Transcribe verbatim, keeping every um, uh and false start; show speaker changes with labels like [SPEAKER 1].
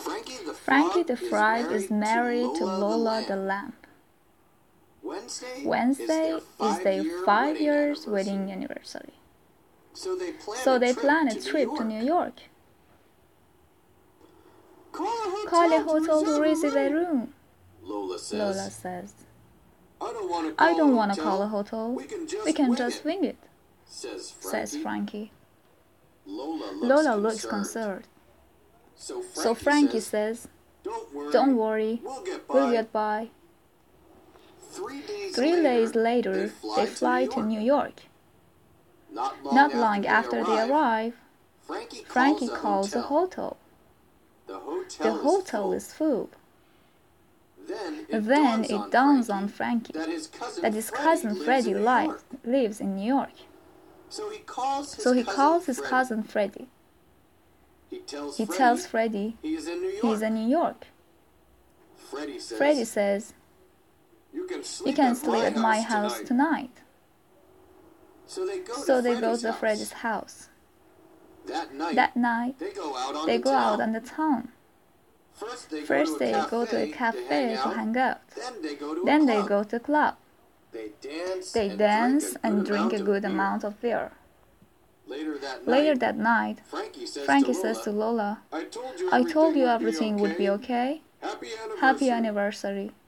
[SPEAKER 1] Frankie the
[SPEAKER 2] Frankie the
[SPEAKER 1] Frog
[SPEAKER 2] Frog is married to Lola the Lamb.
[SPEAKER 1] Wednesday,
[SPEAKER 2] Wednesday is their five years wedding anniversary.
[SPEAKER 1] So they plan
[SPEAKER 2] So
[SPEAKER 1] a
[SPEAKER 2] they
[SPEAKER 1] trip,
[SPEAKER 2] plan a
[SPEAKER 1] to,
[SPEAKER 2] trip
[SPEAKER 1] New
[SPEAKER 2] to
[SPEAKER 1] York.
[SPEAKER 2] New York.
[SPEAKER 1] Call a hotel,
[SPEAKER 2] Call a hotel to reserve a room,
[SPEAKER 1] Lola says.
[SPEAKER 2] Lola says.
[SPEAKER 1] I don't want to call,
[SPEAKER 2] I don't
[SPEAKER 1] a,
[SPEAKER 2] want to
[SPEAKER 1] hotel.
[SPEAKER 2] call a hotel.
[SPEAKER 1] We can just,
[SPEAKER 2] We can
[SPEAKER 1] wing,
[SPEAKER 2] just
[SPEAKER 1] it,
[SPEAKER 2] wing it,
[SPEAKER 1] says Frankie.
[SPEAKER 2] says Frankie.
[SPEAKER 1] Lola looks
[SPEAKER 2] Lola
[SPEAKER 1] concerned.
[SPEAKER 2] looks concerned.
[SPEAKER 1] So Frankie,
[SPEAKER 2] So Frankie
[SPEAKER 1] says,
[SPEAKER 2] says,
[SPEAKER 1] Don't worry,
[SPEAKER 2] Don't worry,
[SPEAKER 1] we'll get by.
[SPEAKER 2] we'll get by.
[SPEAKER 1] Three days
[SPEAKER 2] Three
[SPEAKER 1] later,
[SPEAKER 2] days later,
[SPEAKER 1] they fly,
[SPEAKER 2] they
[SPEAKER 1] to,
[SPEAKER 2] fly
[SPEAKER 1] New
[SPEAKER 2] to
[SPEAKER 1] York.
[SPEAKER 2] New York.
[SPEAKER 1] Not long,
[SPEAKER 2] Not
[SPEAKER 1] after,
[SPEAKER 2] long
[SPEAKER 1] they,
[SPEAKER 2] after
[SPEAKER 1] arrive,
[SPEAKER 2] they arrive,
[SPEAKER 1] Frankie calls,
[SPEAKER 2] Frankie
[SPEAKER 1] a,
[SPEAKER 2] calls
[SPEAKER 1] hotel.
[SPEAKER 2] a hotel.
[SPEAKER 1] The hotel,
[SPEAKER 2] The
[SPEAKER 1] is,
[SPEAKER 2] hotel
[SPEAKER 1] full.
[SPEAKER 2] is full.
[SPEAKER 1] Then it,
[SPEAKER 2] Then
[SPEAKER 1] dawns,
[SPEAKER 2] it
[SPEAKER 1] on
[SPEAKER 2] dawns
[SPEAKER 1] Frankie
[SPEAKER 2] on Frankie
[SPEAKER 1] that his cousin,
[SPEAKER 2] that his
[SPEAKER 1] Freddie,
[SPEAKER 2] cousin
[SPEAKER 1] lives
[SPEAKER 2] Freddie
[SPEAKER 1] in New
[SPEAKER 2] lives,
[SPEAKER 1] York.
[SPEAKER 2] lives in New York.
[SPEAKER 1] So he calls his
[SPEAKER 2] So he
[SPEAKER 1] cousin
[SPEAKER 2] calls his
[SPEAKER 1] Freddie.
[SPEAKER 2] cousin Freddie.
[SPEAKER 1] He tells
[SPEAKER 2] He
[SPEAKER 1] Freddie
[SPEAKER 2] tells Freddie
[SPEAKER 1] he is in New York.
[SPEAKER 2] he's in New York.
[SPEAKER 1] Freddie says,
[SPEAKER 2] Freddie says,
[SPEAKER 1] You can sleep,
[SPEAKER 2] You can
[SPEAKER 1] at,
[SPEAKER 2] sleep
[SPEAKER 1] my
[SPEAKER 2] at my
[SPEAKER 1] house
[SPEAKER 2] house
[SPEAKER 1] tonight.
[SPEAKER 2] tonight.
[SPEAKER 1] So they go
[SPEAKER 2] So
[SPEAKER 1] to
[SPEAKER 2] they go
[SPEAKER 1] Freddie's
[SPEAKER 2] to
[SPEAKER 1] house.
[SPEAKER 2] Freddie's house.
[SPEAKER 1] That night,
[SPEAKER 2] That night,
[SPEAKER 1] they go out on
[SPEAKER 2] they
[SPEAKER 1] the
[SPEAKER 2] go
[SPEAKER 1] town.
[SPEAKER 2] out on the town.
[SPEAKER 1] First, they,
[SPEAKER 2] First,
[SPEAKER 1] go, to
[SPEAKER 2] they
[SPEAKER 1] a
[SPEAKER 2] go to a cafe to hang out.
[SPEAKER 1] Then they go to
[SPEAKER 2] Then
[SPEAKER 1] a
[SPEAKER 2] they
[SPEAKER 1] club.
[SPEAKER 2] go to a club.
[SPEAKER 1] They dance,
[SPEAKER 2] They
[SPEAKER 1] and
[SPEAKER 2] dance
[SPEAKER 1] drink a
[SPEAKER 2] and
[SPEAKER 1] good
[SPEAKER 2] drink a
[SPEAKER 1] amount
[SPEAKER 2] good
[SPEAKER 1] of beer.
[SPEAKER 2] amount of beer.
[SPEAKER 1] Later that
[SPEAKER 2] Later
[SPEAKER 1] night,
[SPEAKER 2] that night,
[SPEAKER 1] Frankie says,
[SPEAKER 2] Frankie
[SPEAKER 1] to,
[SPEAKER 2] says to
[SPEAKER 1] Lola,
[SPEAKER 2] Lola,
[SPEAKER 1] I told you
[SPEAKER 2] I told you
[SPEAKER 1] would be
[SPEAKER 2] everything would be okay.
[SPEAKER 1] Happy anniversary.
[SPEAKER 2] Happy anniversary.